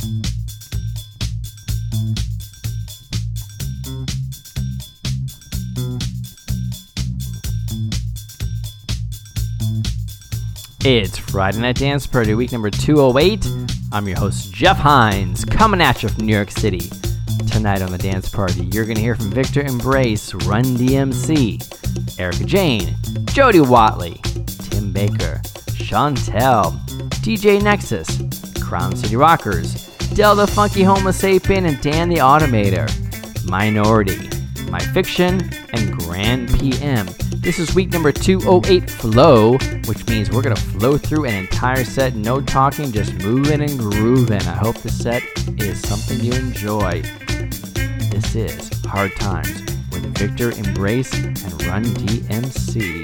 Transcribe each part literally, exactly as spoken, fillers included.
It's Friday Night Dance Party, week number two oh eight. I'm your host, Jeff Hines, coming at you from New York City. Tonight on the Dance Party, you're going to hear from Victor Embrace, Run D M C, Erica Jane, Jody Watley, Tim Baker, Chantel, D J Nexus, Crown City Rockers, Del the Funky Homo Sapien, and Dan the Automator, Minority, My Fiction, and Grand P M. This is week number two oh eight Flow, which means we're going to flow through an entire set, no talking, just moving and grooving. I hope the set is something you enjoy. This is Hard Times with Victor Embrace and Run D M C.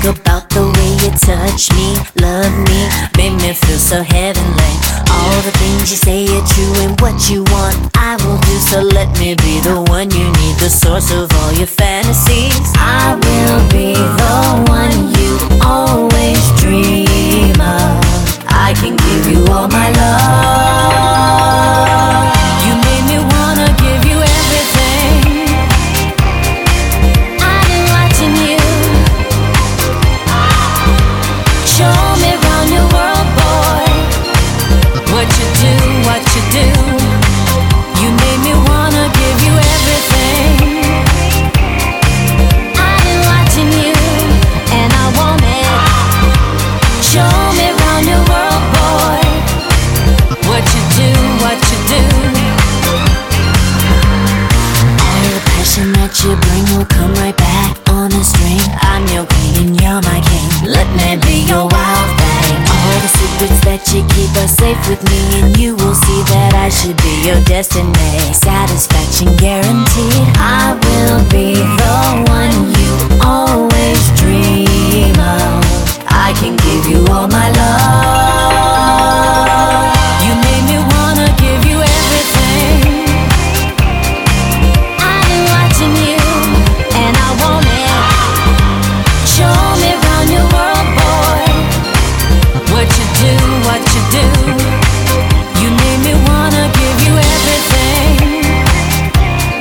think about the way you touch me, love me, make me feel so heavenly. All the things you say are true and what you want I will do. So let me be the one you need, the source of all your fantasies. I will be the one you always dream of. I can give you all my love. You made me wanna give you everything. I've been watching you. Show me round your world, boy. What you do, what you do. You made me wanna give you everything. I've been watching you, and I want it. Show me round your world, boy. What you do, what you do. All the passion that you bring will come right back on a string. I'm your queen and you're my king. Let me be your wild thing. All the secrets that you keep are safe with me, and you will see that I should be your destiny. Satisfaction guaranteed. I will be the one you always dream of. I can give you all my love. You made me wanna give you everything. I've been watching you, and I want it. Show me round your world, boy. What you do, what you do. You made me wanna give you everything.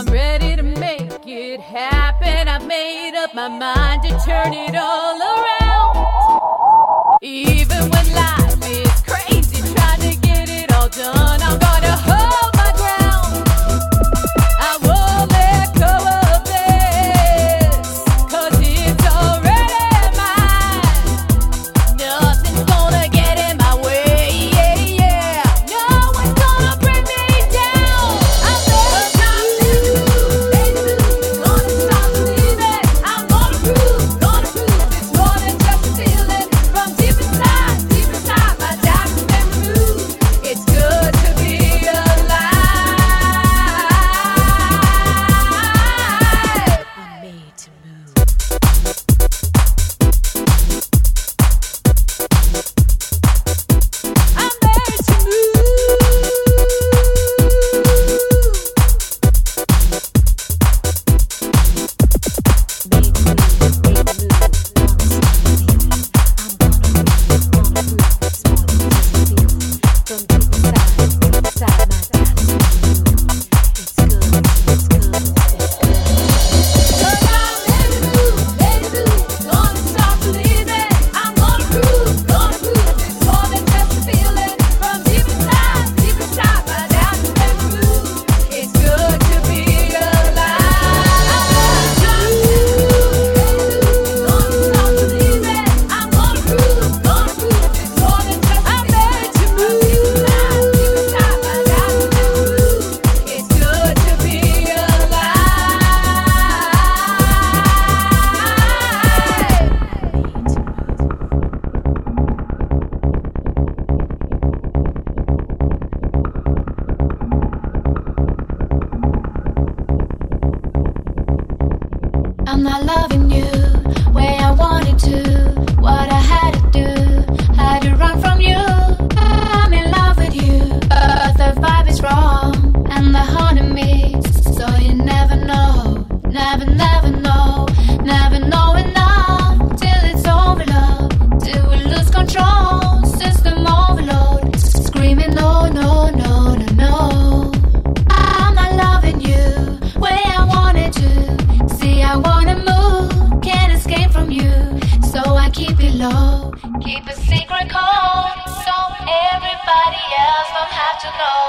ready to make it happen. I've made up my mind to turn it all around. Even when life is crazy, trying to get it all done, I'm gonna hold my ground. I won't let go of this, 'cause it's already mine. Nothing's gonna get in my way, yeah, yeah. No one's gonna bring me down. I'm gonna stop living, baby, gonna stop believing. I'm gonna prove, gonna prove it's more than just a feeling. From deep inside, deep inside my darkest memory, it's good to be alive. I'm made to move. I'm made to I'm not loving you way I wanted to. What I had to do, had to run from you. I'm in love with you, but the vibe is wrong, and the heart in me. So you never know, never, never know, never know enough till it's over, love. Till we lose control, system overload, screaming no, no, no, no, no. I'm not loving you way I wanted to. See, I wanna move, can't escape from you. So I keep it low, keep a secret code, so everybody else don't have to know.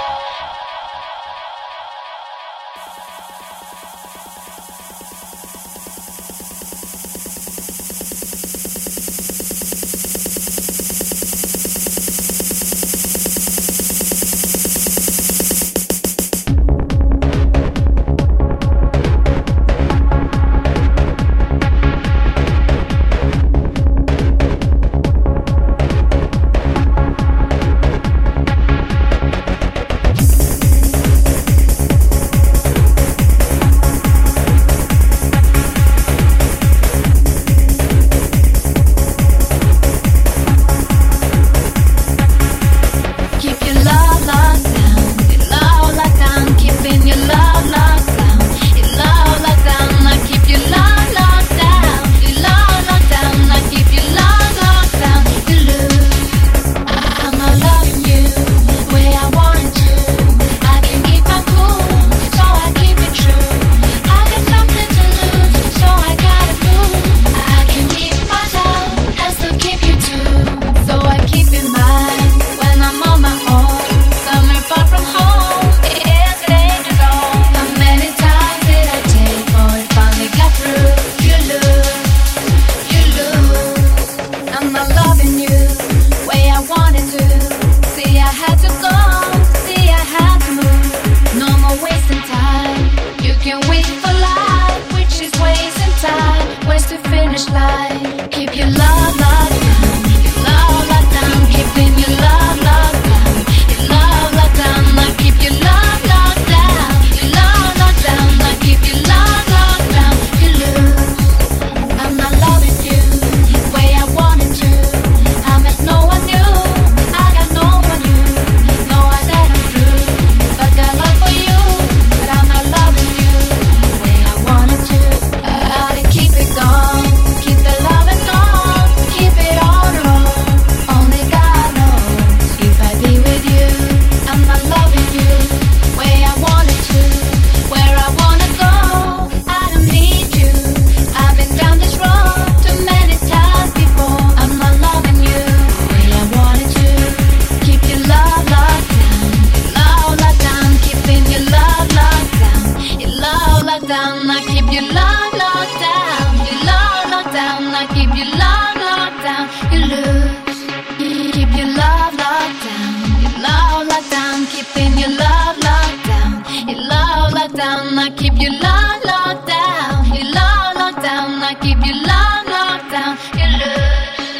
you locked, locked down. You locked, locked down. I keep you locked, locked down. Your love.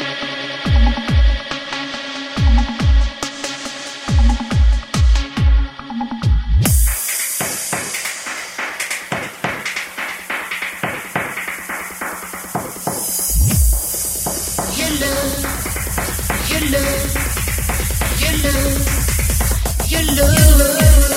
Your love, your love, your love, your love.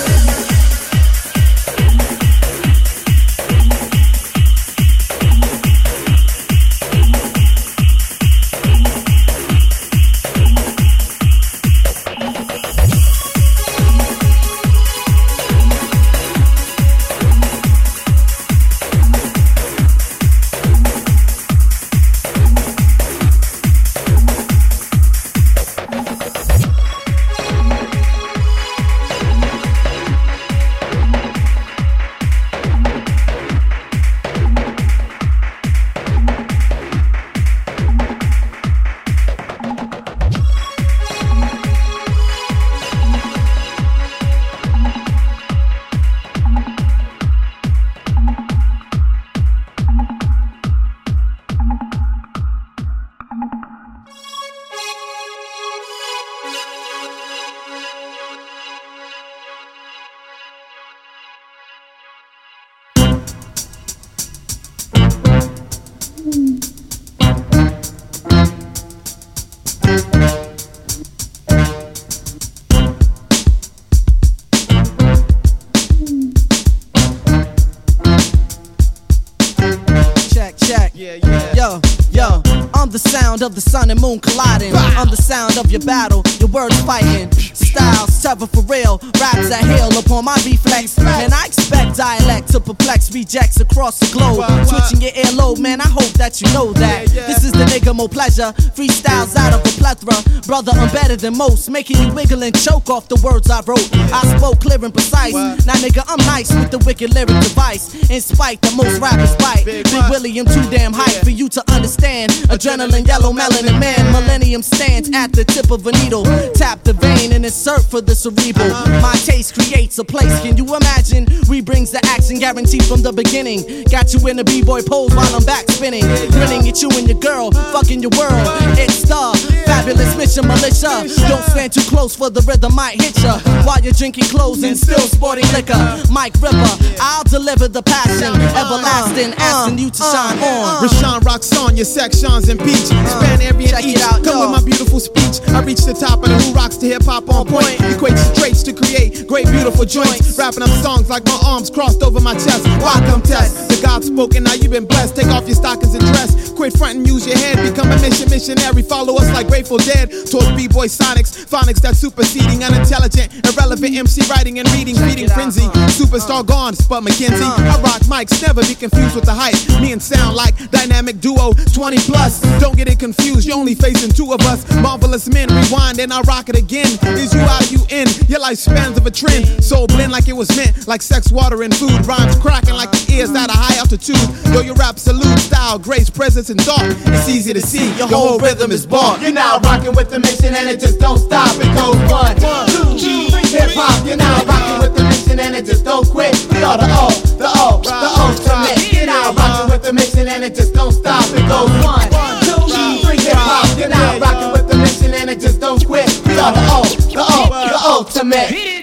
the sound of the sun and moon colliding. I'm the sound of your battle, your words fighting. Styles, sever for real, raps that hail upon my reflex. Man, I expect dialect to perplex rejects across the globe. Switching your earlobe, man, I hope that you know that. This is the nigga Mo Pleasure, freestyles out of a plethora. Brother, I'm better than most, making you wiggle and choke off the words I wrote. I spoke clear and precise. Now nigga, I'm nice with the wicked lyric device. In spite that most rappers bite. Big Willie, I'm too damn hype for you to understand. Adrenaline, yellow melanin man, millennium stands at the tip of a needle. Tap the vein and insert for the cerebral. My taste creates a place, can you imagine? We brings the action guaranteed from the beginning. Got you in the b-boy pose while I'm back spinning. Grinning at you and your girl, fucking your world. It's the fabulous mission militia. Don't stand too close for the rhythm might hit ya. While you're drinking clothes and still sporting liquor. Mike Ripper, I'll deliver the passion. Everlasting, asking you to shine on. Rashawn rocks on your sections and beach. Span every and each. Come with my beautiful speech. I reach the top of the who rocks to hip hop on point. Equates the traits to create great beautiful joints. Rapping up songs like my arms crossed over my chest. Welcome test. The God spoken, now you've been blessed. Take off your stockings and dress. Quit front and use your head. Become a mission missionary. Follow us like Grateful Dead. Towards b-boy sonics. Phonics that's superseding. Unintelligent, irrelevant M C writing and reading. Feeding frenzy. Superstar gone, Spud McKenzie. I rock mics, never be confused with the hype. Me and sound like dynamic duo. twenty plus, don't get it confused. You're only facing two of us. Marvelous men, rewind and I rock it again. Is you out, you in? Your life spans of a trend. Soul blend like it was meant. Like sex, water, and food. Rhymes cracking like the ears at a high altitude. Yo, your rap salute, style, grace, presence, and thought. It's easy to see, your whole rhythm is bought. You're now rocking with the mission and it just don't stop. It goes one, two, three, hip hop. You're now rocking with the mission and it just don't quit. We are the O, the O, the ultimate. You're now rocking with the mission and it just don't stop. It goes one, two, three, hip hop. You're now rocking with the mission and it just don't quit. We are the O, the O, the ultimate.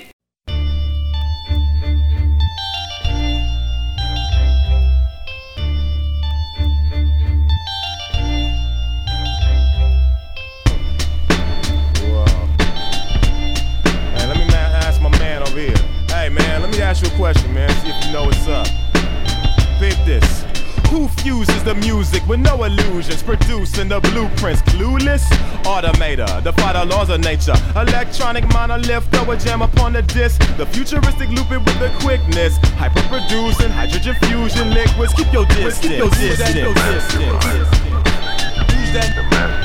Ask you a question, man. See if you know what's up. Pick this. Who fuses the music with no illusions? Producing the blueprints, clueless? Automator, defy the laws of nature. Electronic monolith, throw a jam upon the disc. The futuristic loop it with the quickness. Hyper producing, hydrogen fusion liquids. Keep your distance. Keep your distance. Keep your distance. Who's that?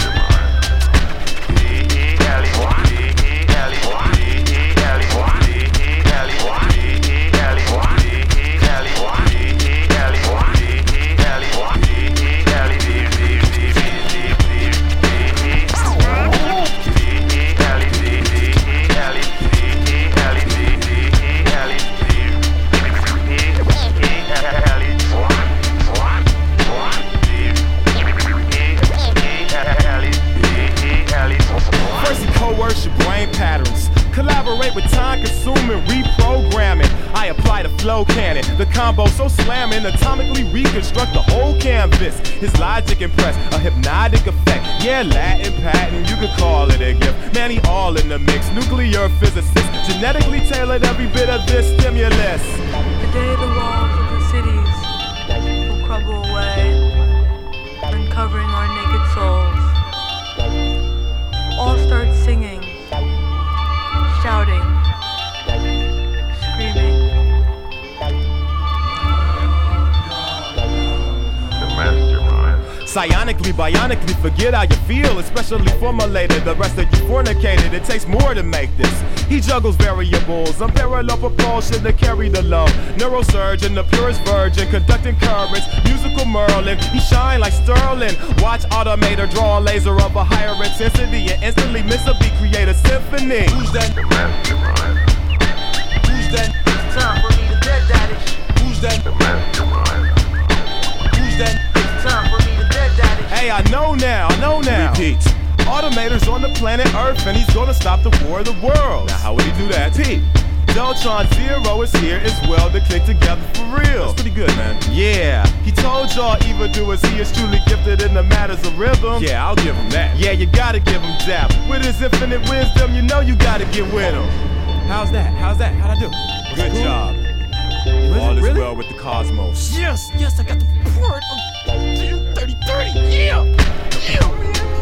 Rewires your brain patterns. Collaborate with time-consuming reprogramming. I apply the flow cannon, the combo so slamming, atomically reconstruct the whole canvas. His logic impress, a hypnotic effect. Yeah, Latin patent, you could call it a gift. Man, he all in the mix, nuclear physicist, genetically tailored every bit of this stimulus. The day the walls of the cities will crumble away, uncovering our naked souls. All start singing, shouting, screaming. The mastermind. Psionically, bionically, forget how you feel, especially formulated. The rest of you fornicated, it takes more to make this. He juggles variables, unparalleled propulsion to carry the load. Neurosurgeon, the purest virgin, conducting currents, musical Merlin. He shine like Sterling. Watch automator draw a laser of a higher intensity and instantly miss a beat, create a symphony. Who's that? The mastermind. Who's that? It's time for me to dead that it. Who's that? The mastermind. Who's that? It's time for me to dead that it. Hey, I know now, I know now. Repeat. Automator's on the planet Earth and he's gonna stop the war of the worlds. Now how would he do that? Pete, Deltron Zero is here as well to click together for real. That's pretty good, man. Yeah, he told y'all evildoers he is truly gifted in the matters of rhythm. Yeah, I'll give him that. Yeah, you gotta give him that. With his infinite wisdom, you know you gotta get with him. How's that? How's that? How'd I do? Good cool. job. Really? All is really? well with the cosmos. Yes, yes, I got the report of thirty thirty. Yeah, yeah.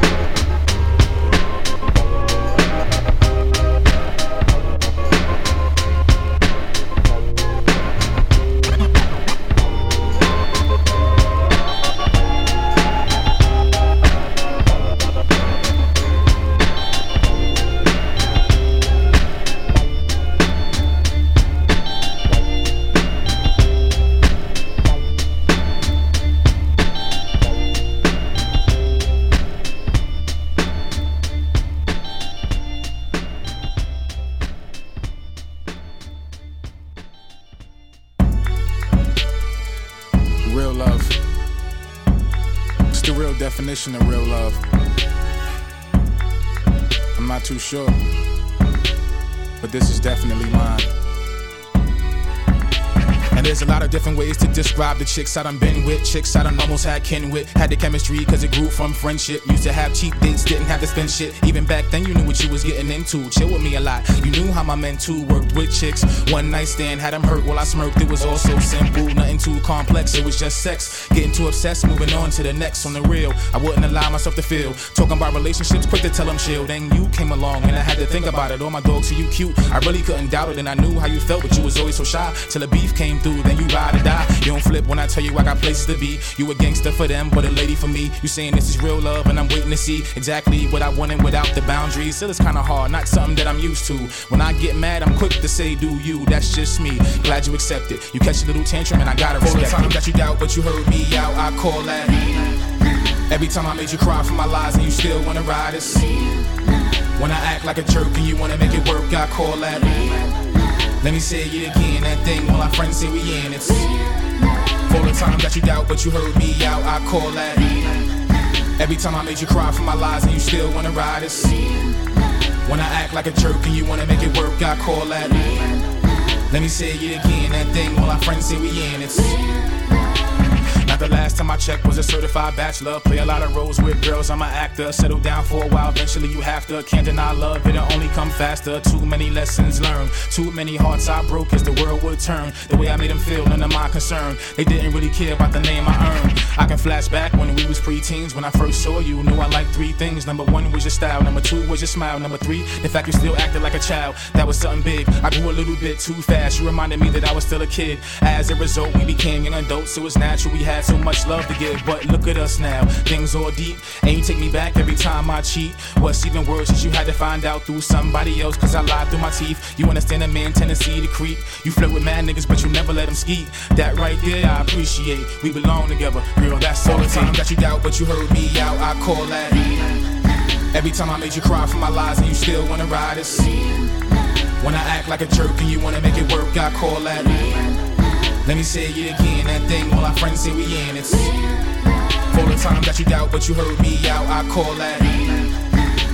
Definition of real love. I'm not too sure, but this is definitely mine. And there's a lot of different ways to describe the chicks I done been with, chicks I done almost had kin with. Had the chemistry cause it grew from friendship. Used to have cheap dates, didn't have to spend shit. Even back then you knew what you was getting into. Chill with me a lot, you knew how my men too worked with chicks. One night stand had them hurt while I smirked. It was all so simple, nothing too complex. It was just sex, getting too obsessed, moving on to the next. On the real, I wouldn't allow myself to feel. Talking about relationships, quick to tell them chill. Then you came along and I had to think about it. All my dogs see you cute, I really couldn't doubt it. And I knew how you felt, but you was always so shy. Till the beef came through, then you ride or die. You don't flip when I tell you I got places to be. You a gangster for them, but a lady for me. You saying this is real love and I'm waiting to see exactly what I wanted without the boundaries. Still it's kinda hard, not something that I'm used to. When I get mad, I'm quick to say do you, that's just me. Glad you accept it. You catch a little tantrum and I gotta respect it. All the time that you doubt but you heard me out, I call that. Every time I made you cry for my lies and you still wanna ride us. When I act like a jerk and you wanna make it work, I call that. Let me say it again, that thing all our friends say we in it. For the time that you doubt but you heard me out, I call that. Every time I made you cry for my lies and you still wanna ride us. When I act like a jerk and you wanna make it work, I call that. Let me say it again, that thing all our friends say we in it. Not the last time I checked was a certified bachelor. Play a lot of roles with girls, I'm an actor. Settle down for a while, eventually you have to. Can't deny love, it'll only come faster. Too many lessons learned, too many hearts I broke as the world would turn. The way I made them feel, none of my concern. They didn't really care about the name I earned. I can flash back when we was pre-teens. When I first saw you, knew I liked three things. Number one was your style, number two was your smile. Number three, the fact you still acted like a child. That was something big, I grew a little bit too fast. You reminded me that I was still a kid. As a result, we became young adults. It was natural, we had so much love to give, but look at us now, things all deep, and you take me back every time I cheat. What's even worse is you had to find out through somebody else, cause I lied through my teeth. You understand a man's tendency to creep. You flirt with mad niggas, but you never let them skeet. That right there I appreciate, we belong together, girl, that's all the time that you doubt, but you heard me out, I call that. Every time I made you cry for my lies and you still wanna ride us. When I act like a jerk and you wanna make it work, I call that. Let me say it again, that thing all our friends say we in it. For the time that you doubt but you heard me out, I call that.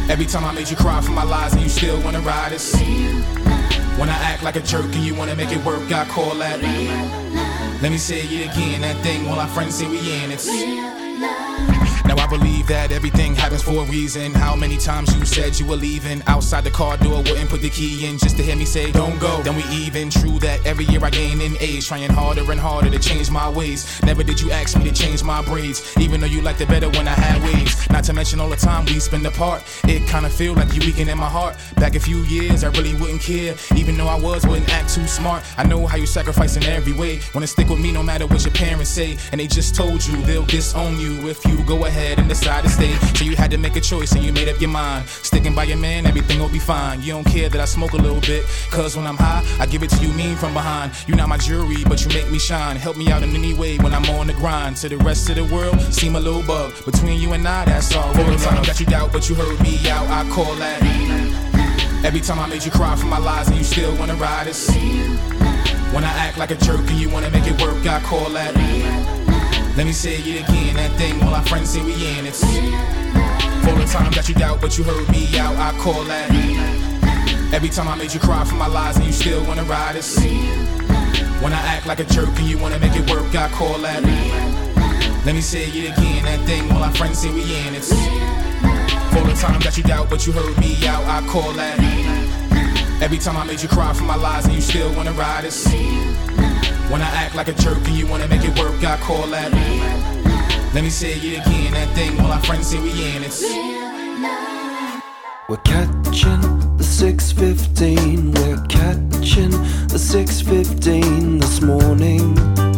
Every time I made you cry for my lies and you still wanna ride us. When I act like a jerk and you wanna make it work, I call that. Let me say it again, that thing all our friends say we in, it's now I believe that everything happens for a reason. How many times you said you were leaving? Outside the car door, wouldn't put the key in just to hear me say don't go. Then we even. True that every year I gain in age, trying harder and harder to change my ways. Never did you ask me to change my braids, even though you liked it better when I had waves. Not to mention all the time we spend apart. It kinda feel like you weaken in my heart. Back a few years I really wouldn't care, even though I was, wouldn't act too smart. I know how you sacrifice in every way, wanna stick with me no matter what your parents say. And they just told you they'll disown you if you go ahead and decide to stay. So you had to make a choice and you made up your mind. Sticking by your man, everything will be fine. You don't care that I smoke a little bit, cause when I'm high, I give it to you mean from behind. You're not my jury, but you make me shine. Help me out in any way when I'm on the grind. To the rest of the world, seem a little bug. Between you and I, that's all. For the time that you doubt, but you heard me out, I call that. Every time I made you cry for my lies and you still wanna ride us. When I act like a jerk and you wanna make it work, I call that. Let me say it again, that thing all our friends say we in, it's for the time that you doubt, but you heard me out, I call that. Every time I made you cry for my lies and you still wanna ride us. When I act like a jerk and you wanna make it work, I call that. Let me say it again, that thing all our friends say we in, it's for the time that you doubt, but you heard me out, I call that. Every time I made you cry for my lies and you still wanna ride us. When I act like a jerk and you wanna make it work, I call that. Let me say it again, that thing all our friends say we in, it's we're catching the six fifteen, we're catching the six fifteen this morning.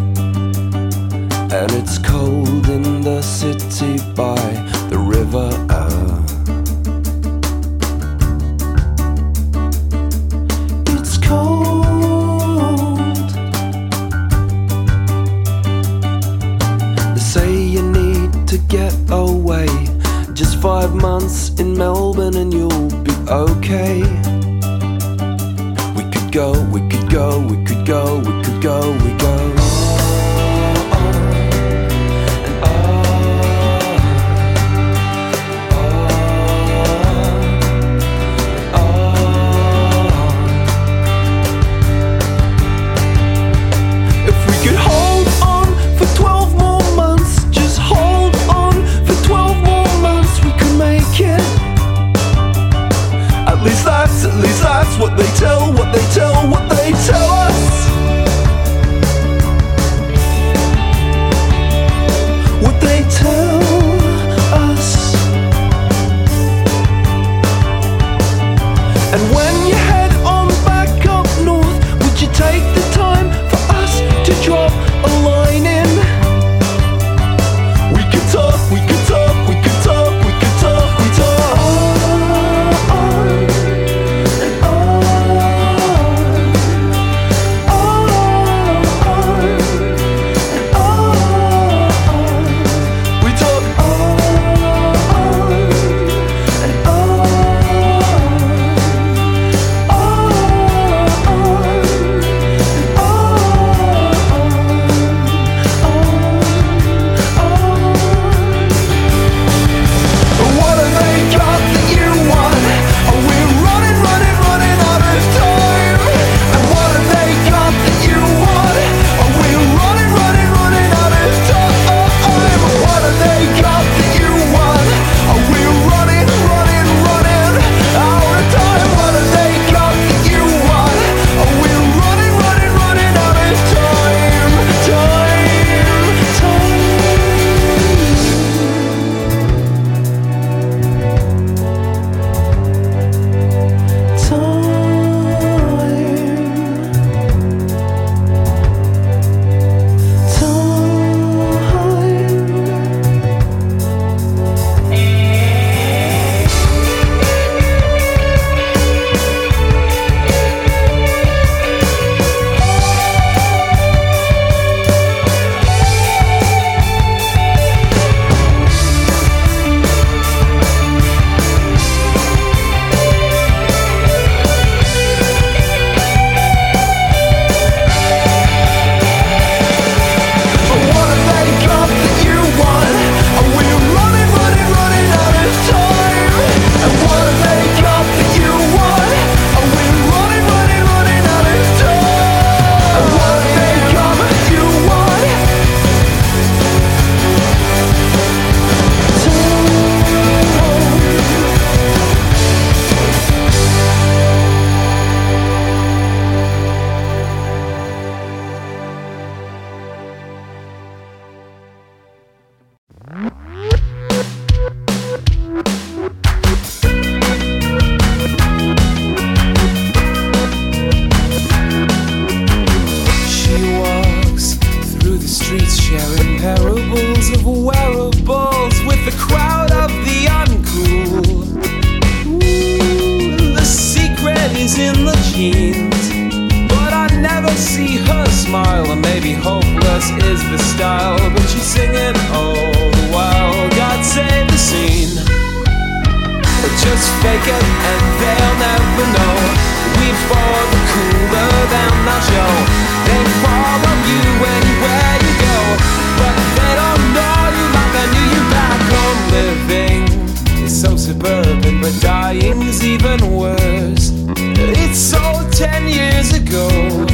And it's cold in the city by the river. It's cold. Say you need to get away. Just five months in Melbourne and you'll be okay. We could go, we could go, we could go, we could go, we go. At least that's what they tell, what they tell, what they tell us. What they tell us. And when you head on back up north, would you take the time for us to drop a line in? We could talk, we could talk, we could talk, we could talk, we talk. the style, but she's singing all the while. God save the scene, but just fake it and they'll never know. We follow the cooler than our show. They follow you anywhere you go, but they don't know you like I knew you back home. Living is so suburban, but dying's even worse. It's so ten years ago.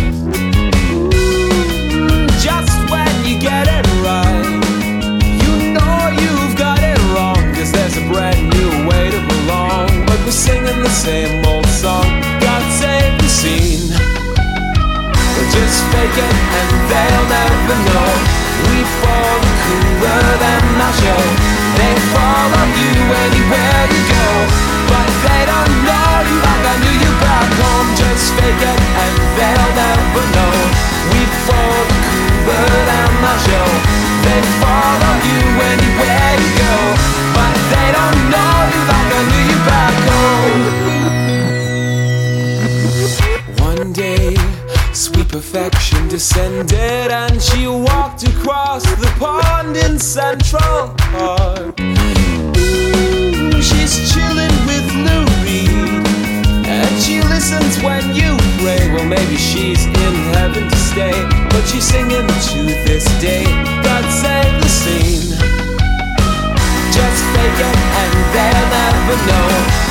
Just when you get it right, you know you've got it wrong, 'cause there's a brand new way to belong. But we're singing the same old song. God save the scene, but just fake it and they'll never know. We fall cooler than our show. They follow you anywhere you go, but they don't know you like I knew you back home. Just fake it and they'll never know. We fall cooler than our show. They follow you anywhere you go, but they don't know you like I knew you back home. One day, sweet perfection descended and she walked across the pond in Central Park. Ooh, she's chilling with Lou Reed, and she listens when you pray. Well, maybe she's in heaven to stay, but she's singing to this day. God save the scene, just fake it and they'll never know.